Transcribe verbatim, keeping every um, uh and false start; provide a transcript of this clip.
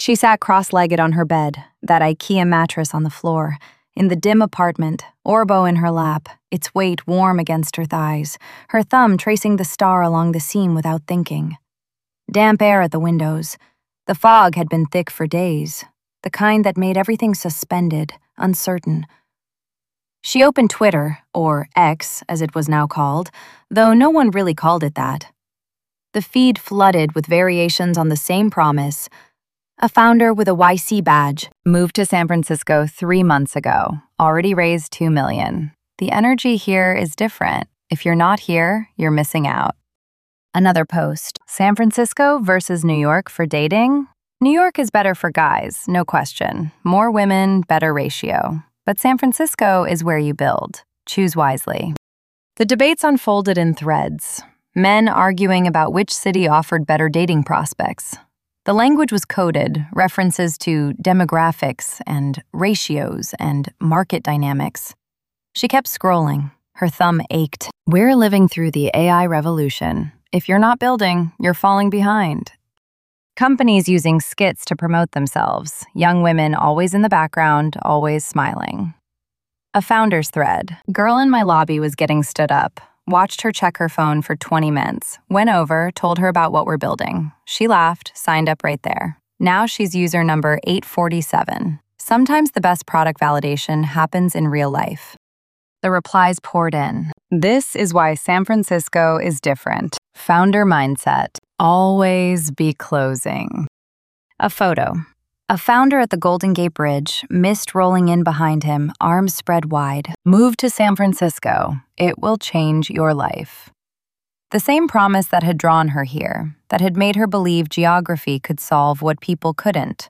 She sat cross-legged on her bed, that IKEA mattress on the floor, in the dim apartment, Orbo in her lap, its weight warm against her thighs, her thumb tracing the star along the seam without thinking. Damp air at the windows. The fog had been thick for days, the kind that made everything suspended, uncertain. She opened Twitter, or X as it was now called, though no one really called it that. The feed flooded with variations on the same promise. A founder with a Y C badge moved to San Francisco three months ago, already raised two million dollars. The energy here is different. If you're not here, you're missing out. Another post, San Francisco versus New York for dating? New York is better for guys, no question. More women, better ratio. But San Francisco is where you build. Choose wisely. The debates unfolded in threads. Men arguing about which city offered better dating prospects. The language was coded, references to demographics and ratios and market dynamics. She kept scrolling. Her thumb ached. We're living through the A I revolution. If you're not building, you're falling behind. Companies using skits to promote themselves. Young women always in the background, always smiling. A founder's thread. Girl in my lobby was getting stood up. Watched her check her phone for twenty minutes, went over, told her about what we're building. She laughed, signed up right there. Now she's user number eight forty-seven. Sometimes the best product validation happens in real life. The replies poured in. This is why San Francisco is different. Founder mindset. Always be closing. A photo. A founder at the Golden Gate Bridge, mist rolling in behind him, arms spread wide. Move to San Francisco. It will change your life. The same promise that had drawn her here, that had made her believe geography could solve what people couldn't.